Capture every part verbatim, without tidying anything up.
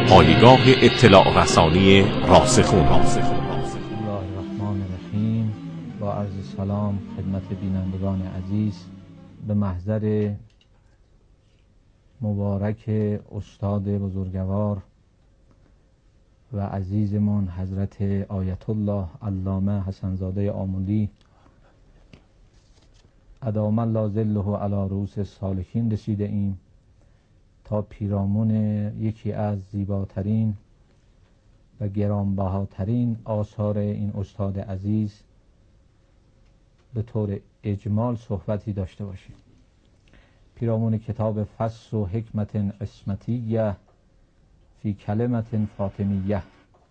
پایگاه اطلاع رسانی راسخون. بسم الله الرحمن الرحیم. با عرض سلام خدمت بینندگان عزیز به محضر مبارک استاد بزرگوار و عزیزمان حضرت آیت الله علامه حسن زاده آملی ادام الله ظله علی رؤوس الصالحین رسیده ایم تا پیرامون یکی از زیباترین و گرانبهاترین آثار این استاد عزیز به طور اجمال صحبتی داشته باشیم. پیرامون کتاب فصل و حکمت عصمتیه فی کلمت فاطمیه.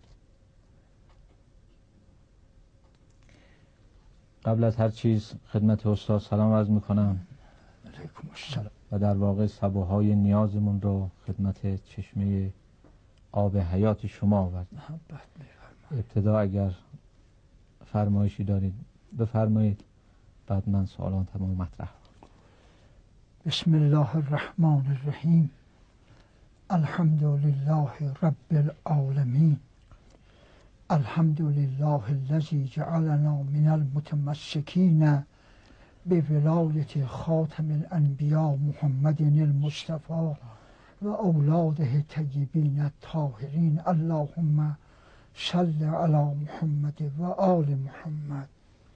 قبل از هر چیز خدمت استاد سلام عرض میکنم و در واقع سبوهای نیازمون رو خدمت چشمه آب حیات شما آوردم. ابتدا اگر فرمایشی دارید بفرمایید، بعد من سوالان تمام مطرح. بسم الله الرحمن الرحیم. الحمد لله رب العالمین. الحمد لله الذی جعلنا من المتمسکین بولایت خاتم الانبیاء محمد المصطفى و اولاده طیبین الطاهرین. اللهم صل علی محمد و آل محمد.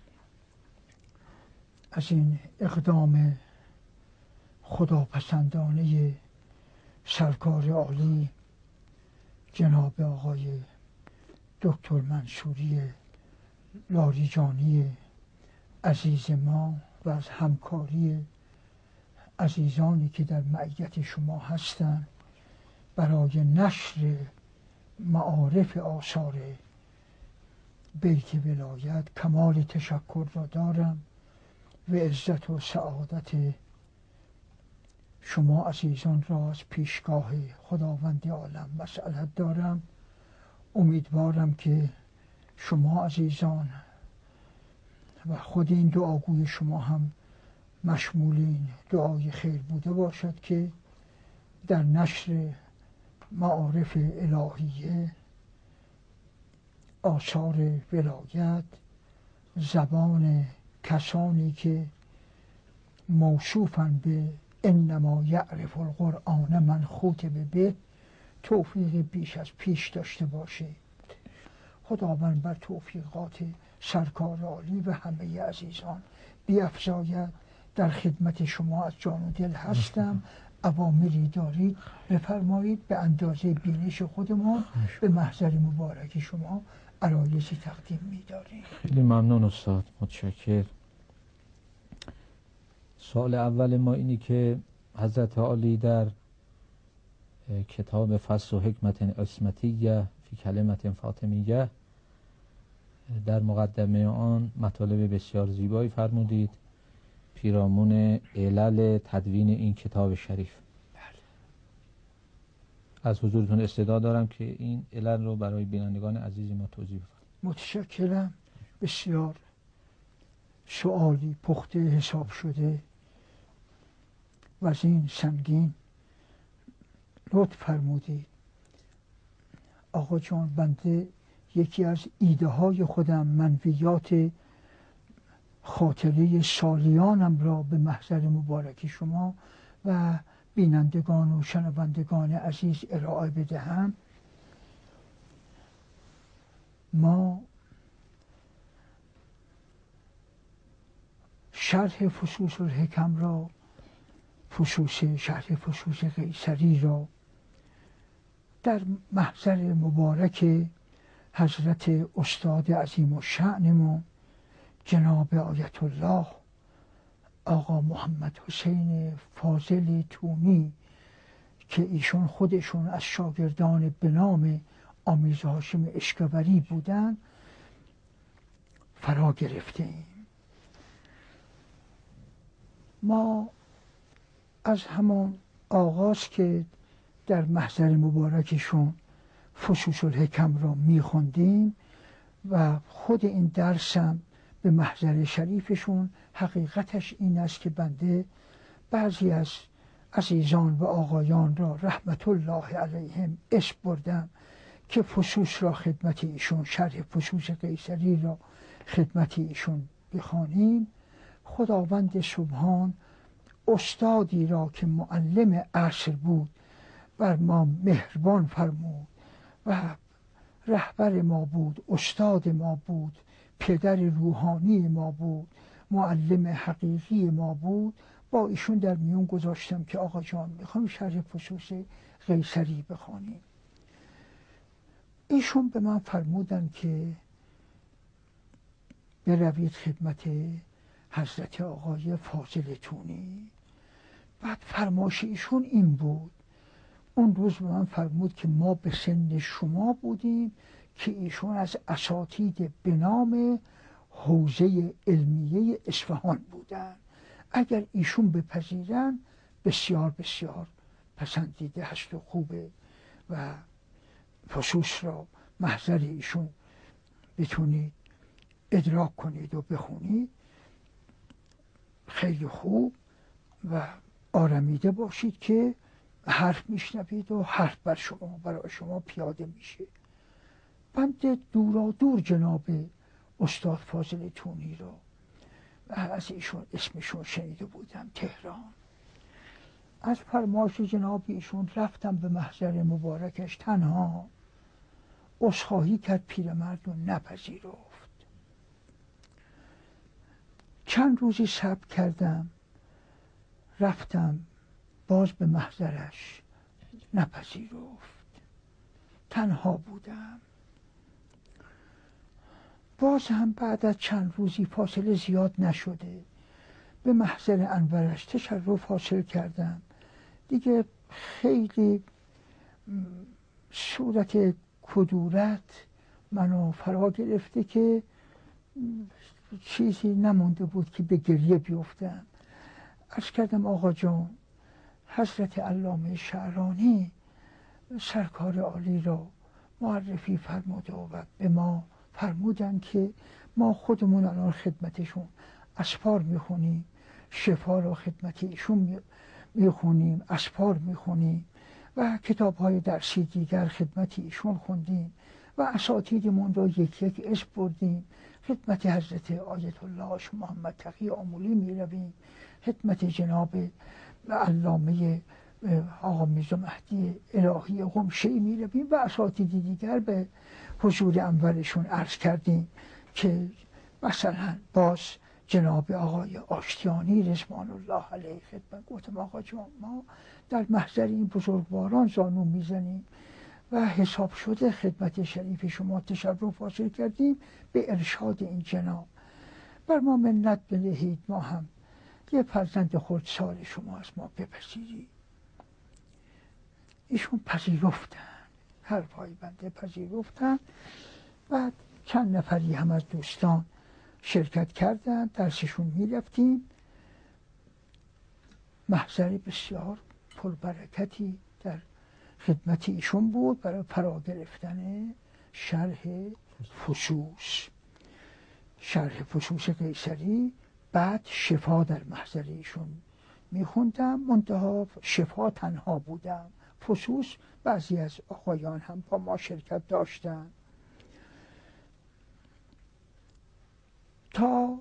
از این اقدام خداپسندانه سرکار عالی جناب آقای دکتر منصوری لاریجانی عزیز ما و از همکاری عزیزانی که در معیت شما هستند برای نشر معارف آثار بیت ولایت کمال تشکر را دارم و عزت و سعادت شما عزیزان را از پیشگاه خداوند عالم مسئلت دارم. امیدوارم که شما عزیزان و خود این دعاگوی شما هم مشمول این دعای خیر بوده باشد که در نشر معارف الهیه آثار ولایت زبان کسانی که موصوفن به انما یعرف القرآن من خاطب به توفیق بیش از پیش داشته باشید. خداوند بر توفیقات سرکار عالی و همه عزیزان بیفزاید. در خدمت شما از جان و دل هستم. اوامری دارید بفرمایید، به اندازه بینش خودمان به محضر مبارک شما عرایضی تقدیم می‌داریم. خیلی ممنون استاد، متشکر. سوال اول ما اینی که حضرت عالی در کتاب فصل و حکمت عصمتیه فی کلمت فاطمیه در مقدمه آن مطالب بسیار زیبایی فرمودید پیرامون علل تدوین این کتاب شریف. از حضورتون استدعا دارم که این علل رو برای بینندگان عزیز ما توضیح بفرمایید. متشکرم. بسیار سوالی پخته حساب شده و از این سنگین. لطف فرمودید آقا جان، بنده یکی از ایده های خودم، منویات خاطره سالیانم را به محضر مبارک شما و بینندگان و شنوندگان عزیز ارائه بدهم. ما شرح فصوص الحکم را، فصوص شرح فصوص قیصری را در محضر مبارک حضرت استاد عظیم الشأنمان جناب آیت الله آقا محمد حسین فاضل تونی که ایشون خودشون از شاگردان به نام آمیز هاشم اشکوری بودن فرا گرفته ایم. ما از همان آغاز که در محضر مبارکشون فصوص الحکم را میخوندیم و خود این درسم به محضر شریفشون حقیقتش این است که بنده بعضی از عزیزان و آقایان را رحمت الله علیهم اسم بردم که فصوص را خدمت ایشون، شرح فصوص قیصری را خدمت ایشون بخوانیم. خداوند سبحان استادی را که معلم عصر بود بر ما مهربان فرمود و رهبر ما بود، استاد ما بود، پدر روحانی ما بود، معلم حقیقی ما بود. با ایشون در میون گذاشتم که آقا جان میخوام شرح فصوص قیصری بخوانیم. ایشون به من فرمودن که بروید خدمت حضرت آقای فاضل تونی. بعد فرمایش ایشون این بود، اون روز به من فرمود که ما به سن شما بودیم که ایشون از اساتید به نام حوزه علمیه اصفهان بودن، اگر ایشون بپذیرن بسیار بسیار پسندیده هست و خوبه و فصوص را محضر ایشون بتونید ادراک کنید و بخونید. خیلی خوب و آرمیده باشید که حرف میشنوید و حرف بر شما برای شما پیاده میشه. بنده دورا دور جناب استاد فاضل تونی را از ایشون اسمشون شنیده بودم تهران. از فرمایش جناب ایشون رفتم به محضر مبارکش، تنها عذرخواهی کرد پیرمرد و نپذیرفت. چند روزی صبر کردم، رفتم باز به محضرش، نپذیرفت. تنها بودم. باز هم بعد از چند روزی، فاصله زیاد نشده، به محضر انورش تشرف حاصل کردم. دیگه خیلی صورت کدورت منو فرا گرفته که چیزی نمونده بود که به گریه بیفتم. عرض کردم آقا جان، حضرت علامه شعرانی سرکار عالی را معرفی فرموده و به ما فرمودن که ما خودمون الان خدمتشون اسفار میخونیم، شفا را خدمت ایشون میخونیم، اسفار میخونیم و کتاب های درسی دیگر خدمت ایشون خوندیم و اساتیدمون را یک یک اسم بردیم. خدمت حضرت آیت الله شاه محمد تقی آمولی میرویم، خدمت جناب علامه آقا میرزا مهدی الهی قمشه‌ای میرویم و اساتید دیگر به حضور انورشون عرض کردیم که مثلا باز جناب آقای آشتیانی رضوان الله علیه خدمت گفتم آقا جان ما در محضر این بزرگواران زانو میزنیم و حساب شده خدمت شریف شما تشرف حاصل کردیم به ارشاد این جناب، بر ما منت بدهید، ما هم یه فرزند خردسال شما از ما بپذیرید. ایشون پذیرفتن، حرفای بنده پذیرفتن. بعد چند نفری هم از دوستان شرکت کردن، درسشون میرفتیم. محضر بسیار پربرکتی در خدمت ایشون بود برای فرا گرفتن شرح فصوص شرح فصوص قیصری. بعد شفا در محضر ایشون میخوندم، منتها شفا تنها بودم. فصوص بعضی از آقایان هم با ما شرکت داشتن. تا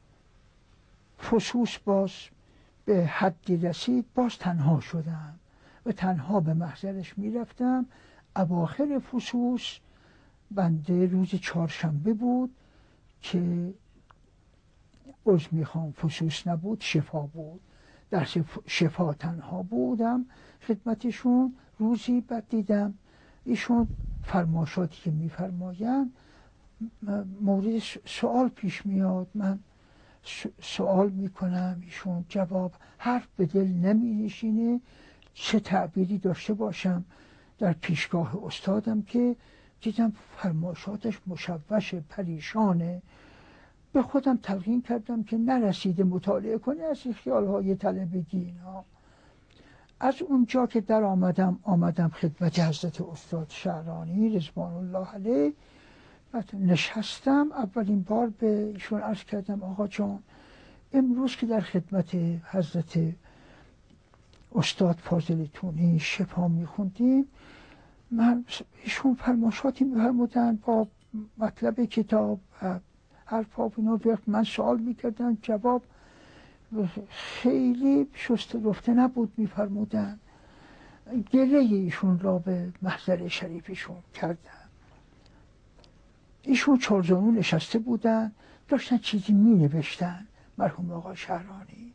فصوص باز به حدی رسید باز تنها شدم و تنها به محضرش میرفتم. اواخر فصوص بنده روز چهارشنبه بود که عذر میخوام فصوص نبود، شفا بود، درس شفا تنها بودم خدمتشون. روزی بعد دیدم ایشون فرماشاتی که میفرماین مورد سوال پیش میاد، من سوال میکنم، ایشون جواب، حرف به دل نمی نشینه. چه تعبیری داشته باشم در پیشگاه استادم که دیدم فرماشاتش مشوش، پریشانه. به خودم تلقین کردم که نرسیده مطالعه کنی از این خیالهای طلبگی اینا. از اونجا که در آمدم آمدم خدمت حضرت استاد شعرانی رضوان الله علیه. بعد نشستم، اولین بار به ایشون عرض کردم آقا جان امروز که در خدمت حضرت استاد فاضل تونی شفا میخوندیم، من ایشون فرماشاتی میفرمودن با مطلب کتاب و حرفا و اینا. وقت من سوال میکردن جواب خیلی شسته رفته نبود میفرمودن. گله ایشون را به محضر شریفشون کردن. ایشون چارزانو نشسته بودن، داشتن چیزی می نوشتن. مرحوم آقا شهرانی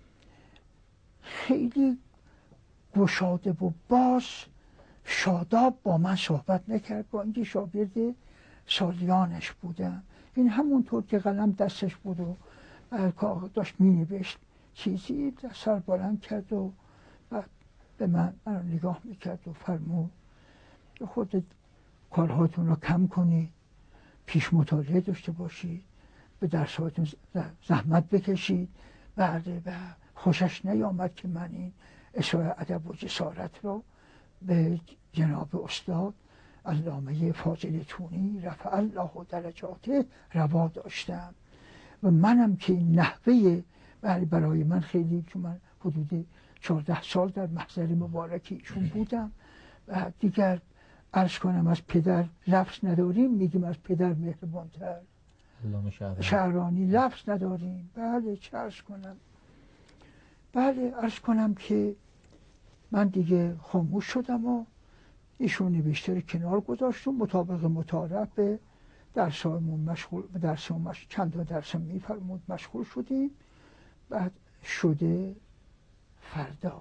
خیلی گشاده و باز شاداب با من صحبت نکرد، با اینکه شاگرد سالیانش بودم. این همونطور که قلم دستش بود و داشت می نوشت چیزی سر بلند کرد و به من, من نگاه میکرد و فرمود خودت کارهاتون رو کم کنید، پیش مطالعه داشته باشید، به درساتون زحمت بکشید. بعد و خوشش نیامد که من این اشاره ادب و جسارت رو به جناب استاد علامه فاضل تونی رفع الله درجاته روا داشتم. و منم که نحوه برای من خیلی، چون من حدود چهارده سال در محضر مبارک ایشون بودم و دیگر عرض کنم از پدر لفظ نداریم، میگیم از پدر مهربانتر. شهرانی لفظ نداریم. بله چه عرض کنم، بله عرض کنم که من دیگه خاموش شدم و ایشون نوشته رو کنار گذاشت و مطابق مطالعه به درسامون مشغول به درسامون چند تا درس میفرمود مشغول شدیم. بعد شده فردا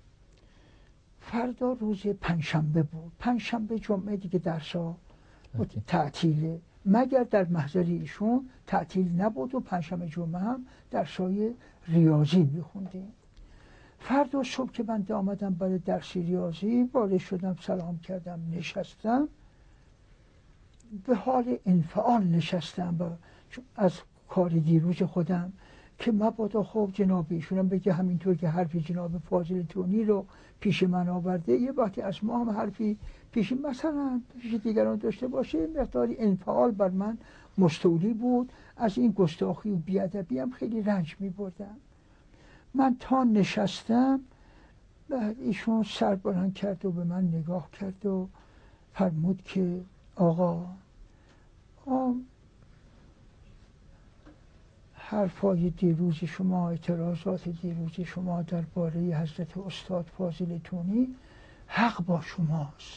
فردا روز پنجشنبه بود. پنجشنبه جمعه دیگه درسا تعطیله، مگر در محضر ایشون تعطیل نبود و پنجشنبه جمعه هم درسای ریاضی میخوندیم. فردا صبح که من آمدم برای درس ریاضی وارد شدم، سلام کردم، نشستم، به حال انفعال نشستم و از کار دیروز خودم که مبادا خب جناب ایشونم بگه همینطور که حرفی جناب فاضل تونی رو پیش من آورده، یه وقتی از ما هم حرفی پیش مثلا پیش دیگران داشته باشه. مقداری انفعال بر من مستولی بود. از این گستاخی و بی‌ادبی هم خیلی رنج می بردم. من تا نشستم بعد ایشون سر بلند کرد و به من نگاه کرد و فرمود که آقا آم حرفای دیروز شما، اعتراضات دیروز شما درباره حضرت استاد فاضل تونی حق با شماست.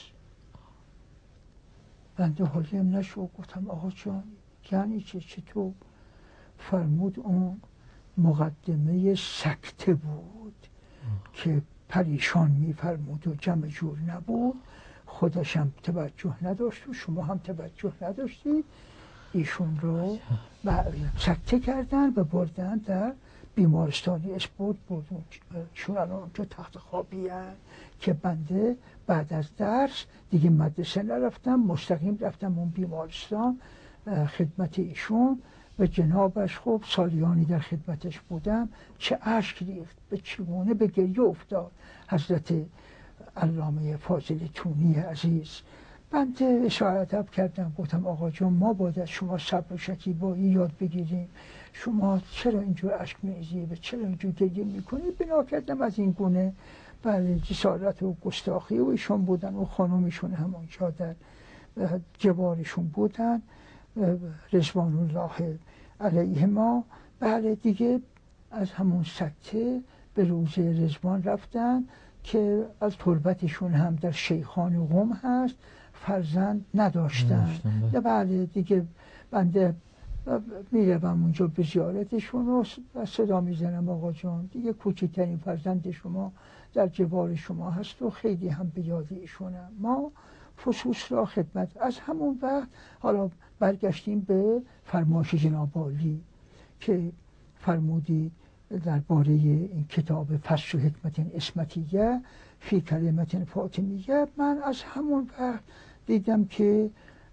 بنده حالیم نشو، گفتم آقا جان یعنی چه؟ چطور؟ فرمود اون مقدمه سکته بود که پریشان میفرمود و جمع جور نبود، خودشم توجه نداشت و شما هم توجه نداشتید. ایشون رو سکته کردن و بردن در بیمارستانی اسپورت بردن، چون الان اونجا تخت خوابی هست که بنده بعد از درس دیگه مدرسه نرفتم، مستقیم رفتم اون بیمارستان خدمت ایشون و جنابش. خب سالیانی در خدمتش بودم، چه اشک ریخت، به چگونه به گریه افتاد حضرت علامه فاضل تونی عزیز. بنده اشاره ادب کردم، گفتم آقا جان ما باید از شما صبر و شکیبایی یاد بگیریم، شما چرا اینجور اشک می‌ریزی و چرا اینجور گریه میکنی؟ بنا کردم از این گونه بله جسارت و گستاخی و ایشون بودن و خانومشون هم اونجا در جوارشون بودن رضوان الله علیهما. بله دیگه از همون سکته به روز رضوان رفتن که از تربتشون هم در شیخان قم هست، فرزند نداشتن. بله دیگه بنده میروم اونجا به زیارتشون و صدا میزنم آقا جان دیگه کوچکترین فرزند شما در جوار شما هست و خیلی هم به یاد ایشونم. ما فصوص را خدمت از همون وقت حالا برگشتیم به فرمایش جناب عالی که فرمودی درباره این کتاب فصل و حکمت اسمتیه فی کلمت فاطمیه. من از همون وقت دیدم که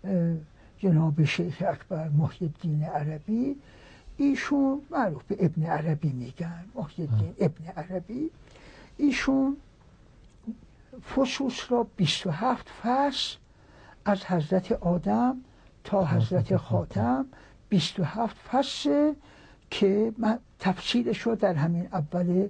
جناب شیخ اکبر محی الدین عربی، ایشون معروف به ابن عربی میگن، محی الدین ابن عربی، ایشون فصوص را بیست و هفت فصل از حضرت آدم تا حضرت خاتم بیست و هفت فصل که من تفصیلش رو در همین اول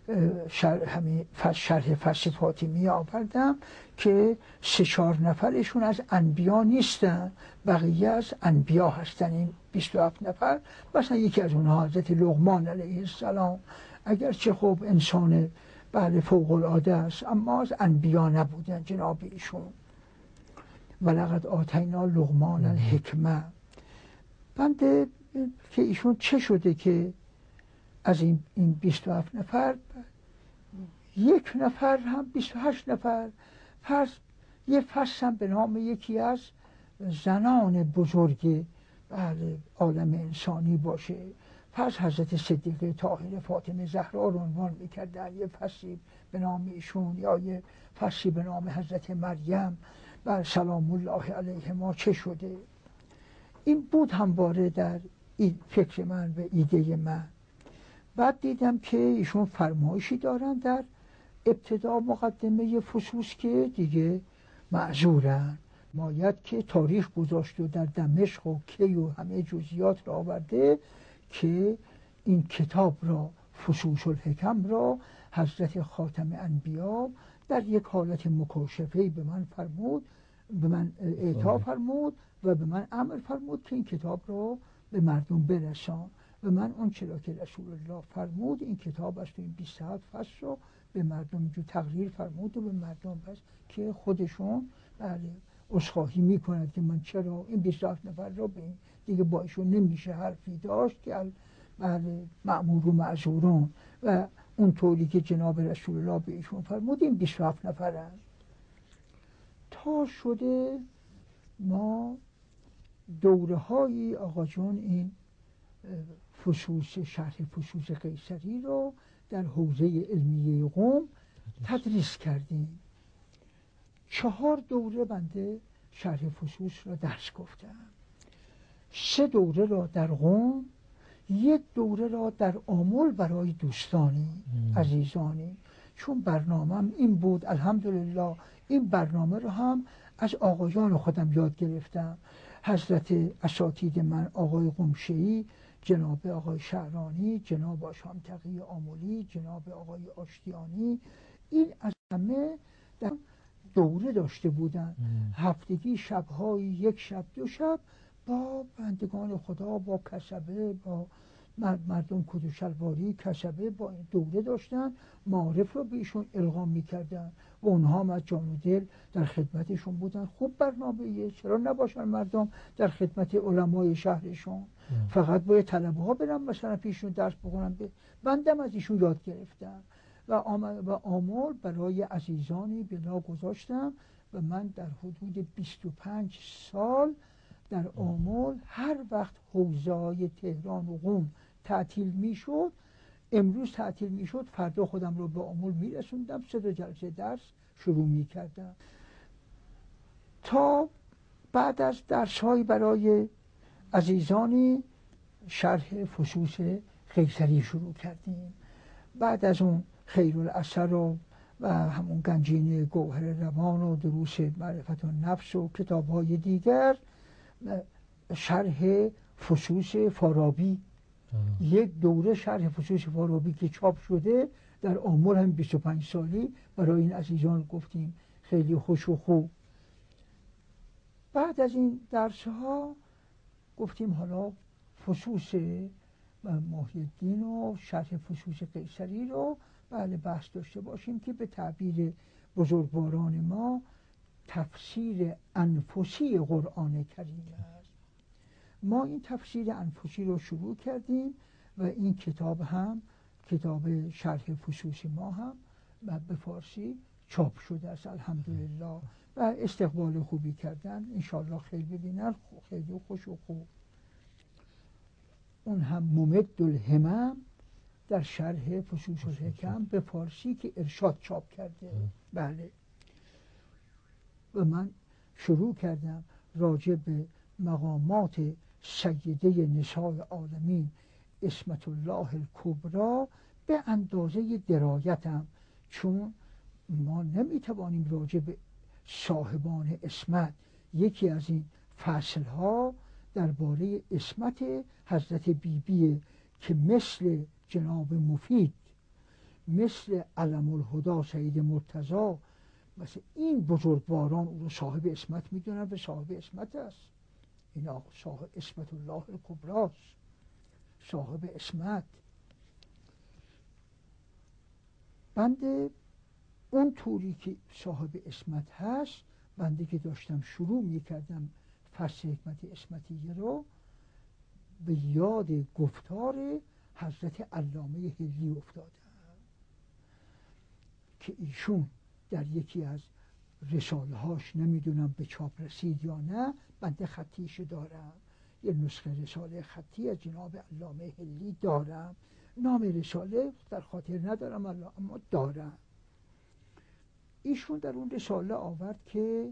شرح همین شرح فصل فاطمی آوردم که سه چهار نفرشون از انبیا نیستن، بقیه از انبیا هستن. این بیست و هفت نفر مثلا یکی از اونها حضرت لقمان علیه السلام، اگرچه خب انسان بله فوق العاده است اما از انبیا نبودن جناب ایشون. ولقد آتینا لقمان الحکمه. بنده که ایشون چه شده که از این این بیست و هفت نفر یک نفر هم بیست و هشت نفر، پس یه فصل هم به نام یکی از زنان بزرگ بله عالم انسانی باشه. پس حضرت صدیقه طاهره فاطمه زهرا رو عنوان میکردن، یه فصلی به نام ایشون، یا یه فصلی به نام حضرت مریم و سلام الله علیهما. چه شده؟ این بود همواره در فکر من و ایده من. بعد دیدم که ایشون فرمایشی دارن در ابتدا مقدمه فصوص که دیگه معذورن، ماید که تاریخ گذاشت و در دمشق و کی و همه جزئیات را آورده که این کتاب را فصوص الحکم را حضرت خاتم انبیا در یک حالت مکاشفه‌ای به من فرمود، به من اعطا فرمود و به من امر فرمود که این کتاب را به مردم برسان. و من اون چرا که رسول الله فرمود این کتاب است و این بیست و هفت فصل رو به مردم جو تقریر فرمود و به مردم بس که خودشون بله عذرخواهی میکنند که من چرا این بیست و هفت نفر را به این دیگه با ایشون نمیشه حرفی داشت که بله مأمور و معذورون و اون طوری که جناب رسول الله به ایشون فرمود این بیست و هفت نفرن. تا شده ما دوره های آقا جون این فصوص شرح فصوص قیصری رو در حوزه علمیه قم تدریس کردیم. چهار دوره بنده شرح فصوص را درس گفتم، سه دوره را در قم، یک دوره را در آمل برای دوستانی عزیزانی. چون برنامه‌ام این بود الحمدلله، این برنامه رو هم از آقایان خودم یاد گرفتم. حضرت اساتید من آقای قمشه‌ای، جناب آقای شعرانی، جناب آشام تقی آملی، جناب آقای آشتیانی، این از همه در دوره داشته بودن. هفتگی شب‌های یک شب دو شب با بندگان خدا، با کسبه، با مردم کدو شلواری کسبه با این دوره داشتن، معارف رو به ایشون القا میکردن و اونها هم از جان و دل در خدمتشون بودن. خوب برنامه‌ایه، چرا نباشن مردم در خدمت علمای شهرشون؟ فقط باید طلبه ها برن مثلا پیشون درس بخونن. بندم از ایشون یاد گرفتم و و آمل برای عزیزانی بلا گذاشتم و من در حدود بیست و پنج سال در آمل هر وقت حوزه‌های تهران و قم تعطیل میشد، امروز تعطیل میشد فردا خودم رو به آمل میرسوندم، سه تا جلسه درس شروع میکردم. تا بعد از درس‌های برای عزیزانی شرح فصوص قیصری شروع کردیم. بعد از اون خیرالأثر و و همون گنجینه گوهر روان و دروس معرفت النفس و کتاب‌های دیگر، شرح فصوص فارابی، یک دوره شرح فصوص فارابی که چاپ شده در آمل هم بیست و پنج سالی برای این عزیزان گفتیم، خیلی خوش و خوب. بعد از این درس ها گفتیم حالا فصوص محی الدین و شرح فصوص قیصری رو بله بحث داشته باشیم که به تعبیر بزرگواران ما تفسیر انفسی قرآن کریم است. ما این تفسیر انفسی رو شروع کردیم و این کتاب هم کتاب شرح فصوص ما هم به فارسی چاپ شده است الحمدلله و استقبال خوبی کردن، انشالله خیلی ببینن، خیلی خوش و خوب. اون هم ممد الهمم در شرح فصوص الحکم به فارسی که ارشاد چاپ کرده. بله و من شروع کردم راجع به مقامات سیده نساء عالمین عصمت الله الکبری به اندازه درایتم، چون ما نمیتوانیم راجع به صاحبان عصمت. یکی از این فصل ها درباره عصمت حضرت بیبی که مثل جناب مفید مثل علم الهدا سید مرتضی، مثل این بزرگواران او رو صاحب اسمت میدونن و صاحب اسمت است. این آقا صاحب اسمت الله الکبراست، صاحب اسمت. بنده اون طوری که صاحب اسمت هست، بنده که داشتم شروع میکردم فصل حکمت اسمتیه رو، به یاد گفتار حضرت علامه حلی افتادم که ایشون در یکی از رساله هاش، نمیدونم به چاپ رسید یا نه، بنده خطیشو دارم، یه نسخه رساله خطی از جناب علامه حلی دارم، نام رساله در خاطر ندارم اما دارم. ایشون در اون رساله آورد که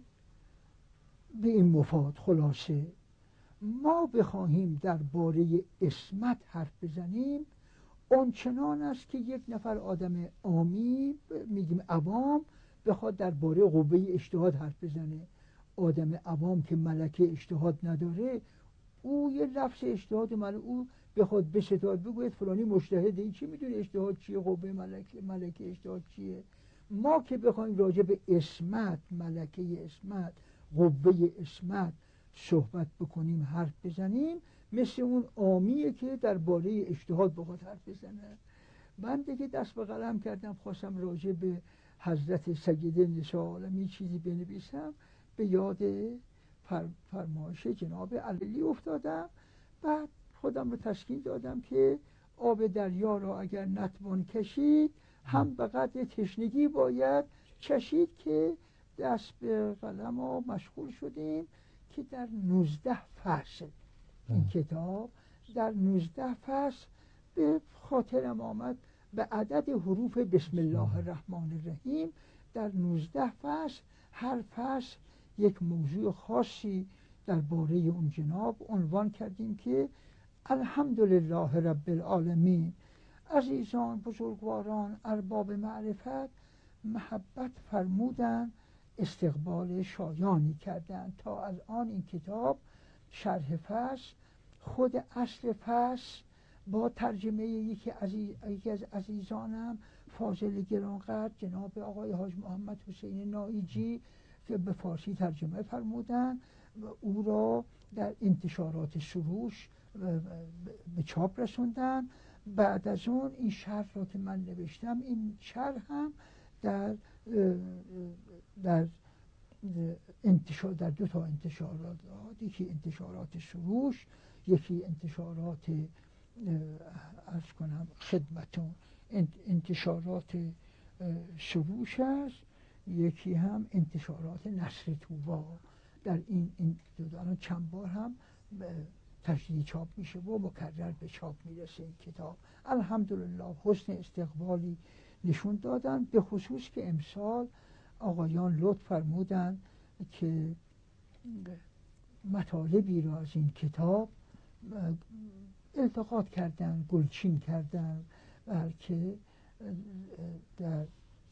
به این مفاد خلاصه ما بخواهیم درباره اسمت حرف بزنیم، آنچنان است که یک نفر آدم عامی، میگیم عوام، بخواد درباره قوه اجتهاد حرف بزنه. آدم عوام که ملکه اجتهاد نداره، او یه لفظ اجتهاد مل او بخواد بستاد بگوید فلانی مجتهده، این چی میدونه اجتهاد چیه، قوه ملکه ملکه اجتهاد چیه؟ ما که بخوایم راجع به اسمت، ملکه اسمت، قوه اسمت صحبت بکنیم، حرف بزنیم، مثل اون عامیه که درباره اجتهاد بخواد حرف بزنه. من دیگه دست به قلم کردم، خواستم راجع به حضرت سیده نساء عالمی چیزی بنویسم، به یاد فرمایش جناب علی افتادم. بعد خودم رو تسکین دادم که آب دریا را اگر نتوان کشید، هم به قدر تشنگی باید چشید، که دست به قلم و مشغول شدیم که در نوزده فصل این کتاب، در نوزده فصل به خاطرم آمد به عدد حروف بسم الله الرحمن الرحیم. در نوزده فصل هر فصل یک موضوع خاصی درباره اون جناب عنوان کردیم که الحمدلله رب العالمین. عزیزان، بزرگواران، ارباب معرفت محبت فرمودن، استقبال شایانی کردند. تا الان این کتاب شرح فصل، خود اصل فصل با ترجمه یکی, عزیز، یکی از عزیزانم فاضل گرانقدر جناب آقای حاج محمد حسین نائیجی که به فارسی ترجمه فرمودن و او را در انتشارات سروش به چاپ رسوندن. بعد از اون این شرح را که من نوشتم، این شرح هم در در انتشار در دو تا انتشارات، یکی انتشارات سروش، یکی انتشارات عرض کنم خدمتون انتشارات سروش است، یکی هم انتشارات نصر طوبا. در این این دو چند بار هم تجدید چاپ میشه و مکرر به چاپ میرسه این کتاب. الحمدلله حسن استقبالی نشون دادن، به خصوص که امسال آقایان لطف فرمودن که مطالبی را از این کتاب التقاط کردن، گلچین کردن، بلکه در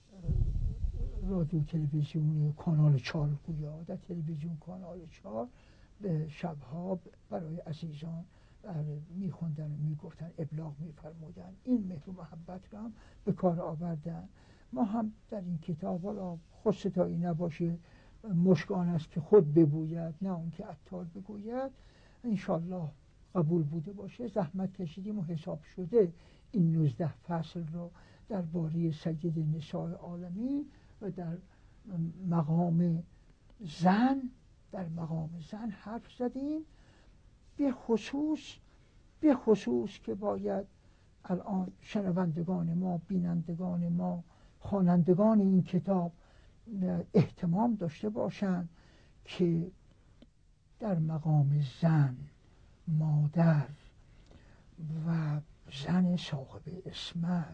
رادیو تلویزیون کانال چهار گویا در تلویزیون کانال چهار به شبها برای عزیزان میخوندن و میگفتن، ابلاغ میفرمودن. این مهر و محبت را هم به کار آوردن. ما هم در این کتاب، حالا خودستایی نباشه، مشکان است که خود بگوید نه اون که عطار بگوید، انشالله قبول بوده باشه. زحمت کشیدیم و حساب شده این نوزده فصل رو درباره سید نساء عالمی و در مقام زن در مقام زن حرف زدیم. به خصوص به خصوص که باید الان شنوندگان ما، بینندگان ما، خوانندگان این کتاب اهتمام داشته باشند که در مقام زن، مادر و زن صاحب اسمت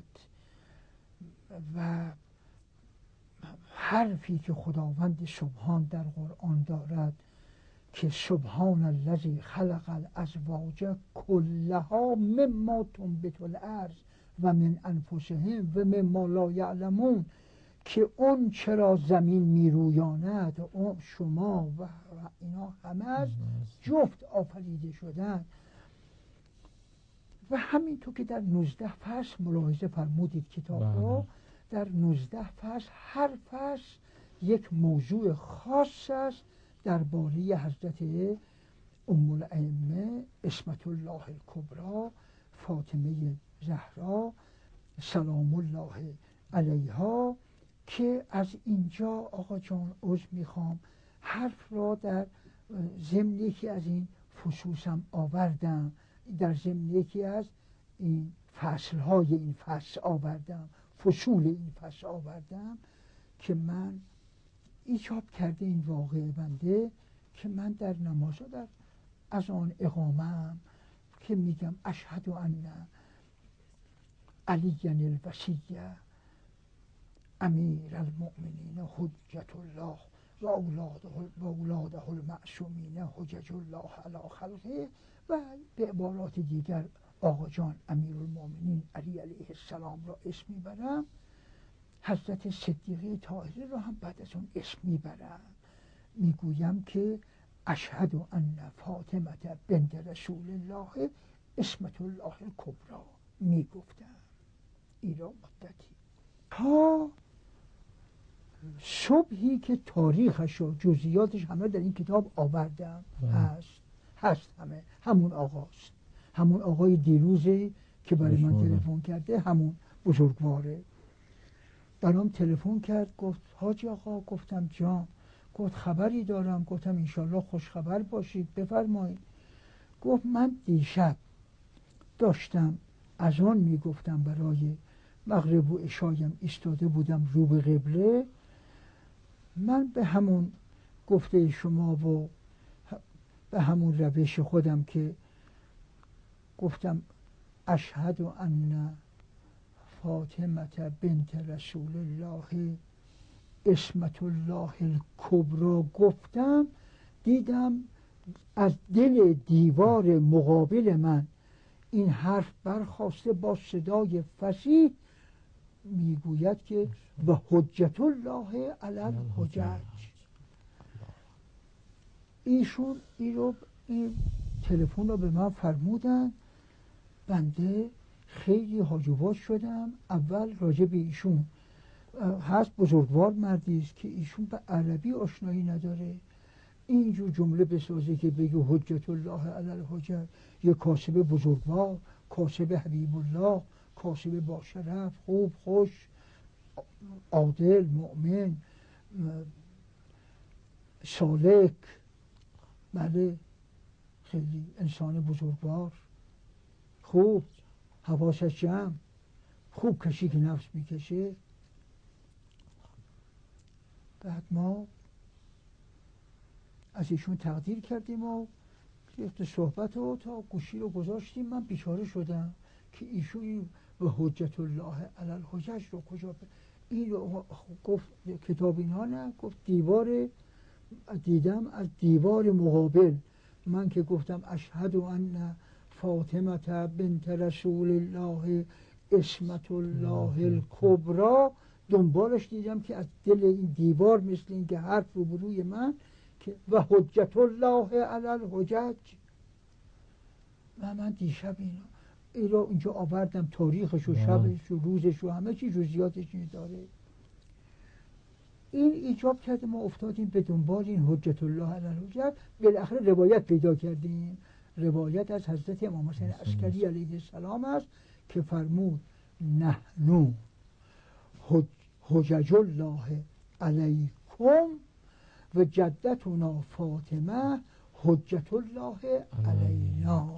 و حرفی که خداوند سبحان در قرآن دارد که سبحان الذی خلق الازواج کلها مما تنبت الارض و من انفسهم و مما لا یعلمون، که اون چرا زمین میرویاند، اون شما و اینا همه از جفت آفریده شدن. و همینطور که در نوزده فصل ملاحظه فرمودید کتاب را، در نوزده فصل هر فصل یک موضوع خاص است درباره حضرت ام الائمه عصمت الله الکبری فاطمه زهرا سلام الله علیها، که از اینجا آقا جان عذر میخوام حرف را در ضمن یکی از این فصوصم آوردم، در ضمن یکی از این فصلهای این فصل آوردم، فصول این فصل آوردم که من ایجاب کرده این واقعه بنده که من در نماز در از آن اقامم که میگم اشهد ان علی الوصیه امیر المؤمنین حجت الله و اولاده و اولاده المعصومین حجج الله علی خلقه، و به عبارات دیگر آقا جان امیر المؤمنین علی علیه السلام را اسم میبرم، حضرت صدیقه طاهره را هم بعد از اون اسم میبرم، میگویم که اشهد ان فاطمه بنت رسول الله عصمت الله الکبری میگفتم ایران مدتی تا صبحی که تاریخش و جزئیاتش همه در این کتاب آوردم. هست هست همه همون آقاست، همون آقای دیروزه که برای من تلفن کرده، همون بزرگواره. برام تلفن کرد گفت حاجی آقا، گفتم جان، گفت خبری دارم، گفتم انشالله خوش خبر باشید بفرمایید. گفت من دیشب داشتم از آن میگفتم برای مغرب و عشایم ایستاده بودم رو به قبله، من به همون گفته شما و به همون روش خودم که گفتم اشهد ان فاطمه بنت رسول الله عصمت الله الکبری گفتم، دیدم از دل دیوار مقابل من این حرف برخواسته با صدای فصیح میگوید که و حجت الله علی الحجج. ایشون این رو این تلفن رو به من فرمودن، بنده خیلی هاجواج شدم. اول راجع به ایشون هست بزرگوار مردی است که ایشون به عربی آشنایی نداره، اینجور جمله بسازه که بگه حجت الله علی الحجج، یه کاسب بزرگوار، کاسب حبیب الله، کاسب با شرف، خوب خوش عادل مؤمن سالک، بله خیلی انسان بزرگوار خوب حواسش جمع، خوب کشی که نفس میکشه. بعد ما از ایشون تقدیر کردیم و یه صحبت رو تا گوشی رو گذاشتیم. من بیچاره شدم که ایشون به حجت الله علی الحجج رو کجا ب... این رو گفت کتاب اینها نه، گفت دیوار دیدم از دیوار مقابل من که گفتم اشهد ان فاطمه بنت رسول الله عصمت الله الکبری، دنبالش دیدم که از دل این دیوار مثل این که حرف روبروی من که و حجت الله علی الحجج. و من دیشب اینو این رو اینجا آوردم، تاریخش و شبش و روزش و همه چی جزئیاتش داره. این ایجاب کرده ما افتادیم به دنبال این حجت الله علی الحجج. بالاخره روایت پیدا کردیم، روایت از حضرت امام حسین عسکری علیه السلام است که فرمود نحنو حجج الله علیکم و جدتنا فاطمه حجت الله علینا.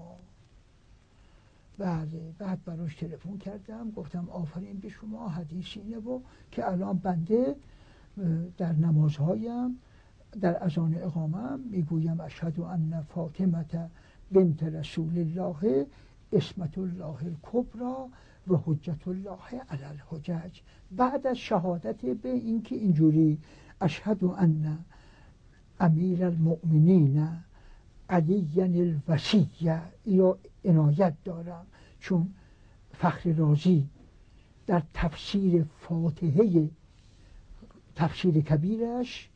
بله. بعد براش تلفن کردم گفتم آفرین به شما، حدیث اینه و که الان بنده در نمازهایم در اذان اقامه میگویم اشهد ان فاطمه بنت رسول الله عصمت الله الکبری و حجت الله علی الحجج. بعد از شهادت به این که اینجوری اشهد ان امیر المؤمنین علی الوصیه یا عنایت دارم، چون فخر رازی در تفسیر فاتحه تفسیر کبیرش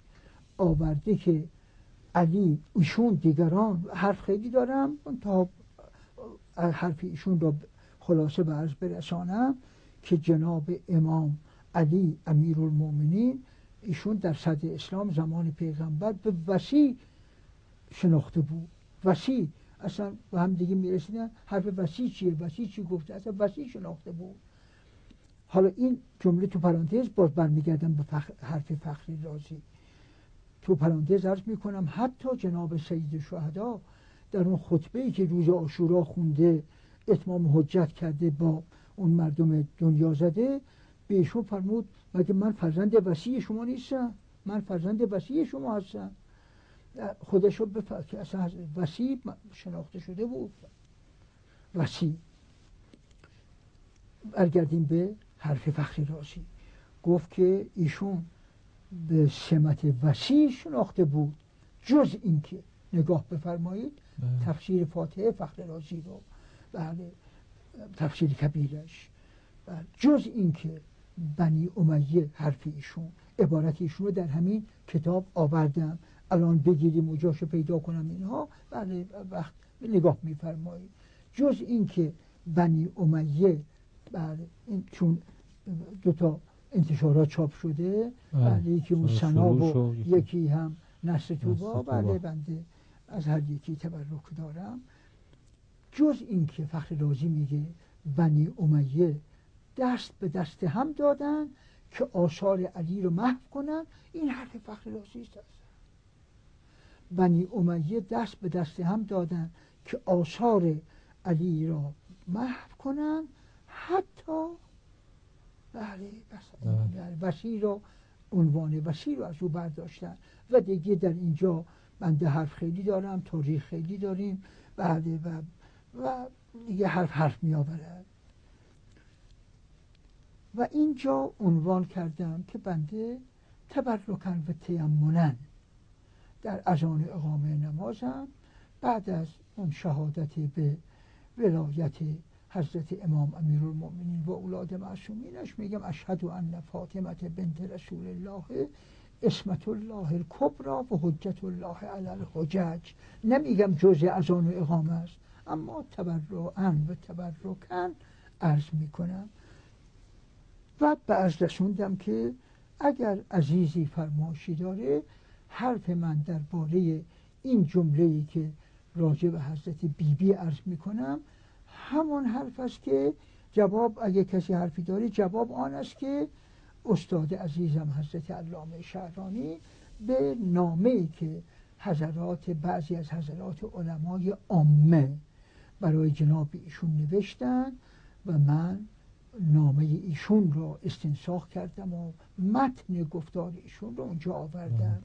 آورده که علی ایشون دیگران حرف خیلی دارم تا حرف ایشون را خلاصه به عرض برسانم که جناب امام علی امیرالمومنین ایشون در صدر اسلام زمان پیغمبر به وسیع شناخته بود. وسیع اصلا با هم دیگه میرسیدن حرف وسیع چیه، وسیع چی گفته، اصلا وسیع شناخته بود. حالا این جمله تو پرانتز باز برمیگردم به فخر، حرف فخری رازی. تو پرانتز عرض میکنم حتی جناب سید شهدا در اون خطبه‌ای که روز عاشورا خونده اتمام حجت کرده با اون مردم دنیا زده، به ایشون فرمود مگه من فرزند وصی شما نیستم؟ من فرزند وصی شما هستم. خودش رو بفرد که اصلا وصی شناخته شده بود. وصی. برگردیم به حرف فخری رازی. گفت که ایشون به سمت وصی شناخته بود، جز این که نگاه بفرمایید تفسیر فاتحه فخری رازی رو، بله تفسیر کبیرش، بله جز این که بنی امیه حرف ایشون، عبارت ایشون رو در همین کتاب آوردم، الان بگیریم و جاشو پیدا کنم اینها، بله وقت نگاه میفرمایید. جز این که بنی امیه، بله این چون دوتا انتشارات چاپ شده، بله یکی اون سناب و یکی هم نصر توبا، بله بنده از هر یکی تبرک دارم. جز این که فخر رازی میگه بنی امیه دست به دست هم دادن که آثار علی رو محو کنن، این حرف فخر رازی است. بنی امیه دست به دست هم دادن که آثار علی را محو کنن، حتی بله وصی را، عنوان وصی رو از او برداشتن. و دیگه در اینجا بنده حرف خیلی دارم، تاریخ خیلی داریم، بله و و دیگه حرف حرف می آورد. و اینجا عنوان کردم که بنده تبرکن و تیمنن در اذان اقامه نمازم بعد از اون شهادت به ولایت حضرت امام امیرالمومنین و اولاد معصومینش میگم اشهد ان فاطمه بنت رسول الله اسمت الله الکبری و حجت الله علی الحجج. نمیگم جزء اذان و اقامه است، اما تبرعاً و تبرکاً عرض میکنم. و به عرض رسوندم که اگر عزیزی فرمایشی داره، حرف من درباره این جمله‌ای که راجع به حضرت بی بی عرض میکنم همون حرف است که جواب، اگه کسی حرفی داره جواب آن است که استاد عزیزم حضرت علامه شعرانی به نامه‌ای که حضرات بعضی از حضرات علمای عامه برای جناب ایشون نوشتن و من نامه ایشون را استنساخ کردم و متن گفتار ایشون را اونجا آوردم.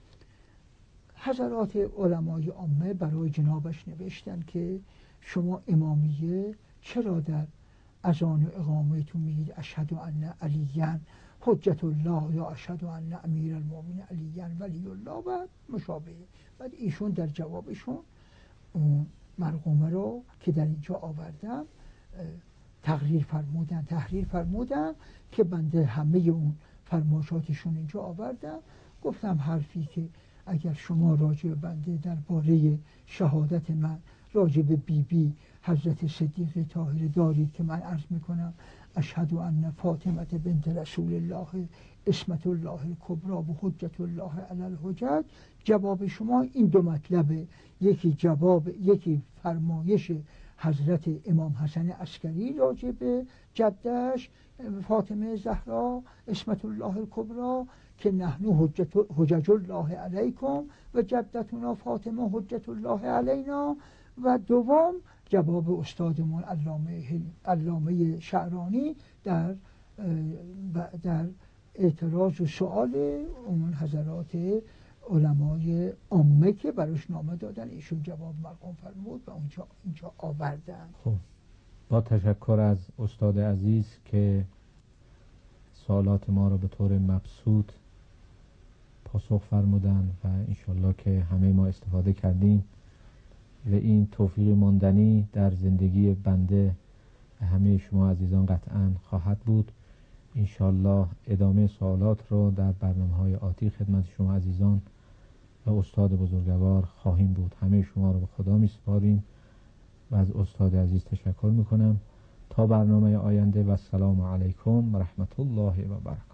حضرات علمای عامه برای جنابش نوشتن که شما امامیه چرا در اذان و اقامهتون میگید اشهد ان علیاً حجت الله یا اشهد ان امیر المؤمنین علیاً ولی الله و مشابه. بعد ایشون در جوابشون اون مرقومه رو که در اینجا آوردم تقریر فرمودن تحریر فرمودن که بنده همه اون فرمایشاتشون اینجا آوردم. گفتم حرفی که اگر شما راجع به بنده درباره شهادت من راجع به بی بی حضرت صدیقه طاهره دارید که من عرض میکنم اشهد ان فاطمه بنت رسول الله اسمت الله الکبری و حجت الله علی الحجج، جواب شما این دو مطلبه. یکی جواب، یکی فرمایش حضرت امام حسن عسکری راجع به جدش فاطمه زهرا اسمت الله الکبری که نحن حجت حجج الله علیکم و جدتنا فاطمه حجت الله علینا. و دوم جواب استادمون علامه علامه شعرانی در در اعتراض و سؤال اون حضرات علمای عامه که براش نامه دادن، ایشون جواب مرقوم فرمود و اونجا اینجا آوردن. خب با تشکر از استاد عزیز که سوالات ما رو به طور مبسوط پاسخ فرمودن و انشالله که همه ما استفاده کردیم و این توفیق ماندنی در زندگی بنده همه شما عزیزان قطعا خواهد بود. انشالله ادامه سوالات رو در برنامه‌های آتی خدمت شما عزیزان و استاد بزرگوار خواهیم بود. همه شما رو به خدا می‌سپاریم و از استاد عزیز تشکر میکنم. تا برنامه آینده و السلام علیکم و رحمت الله و برکاته.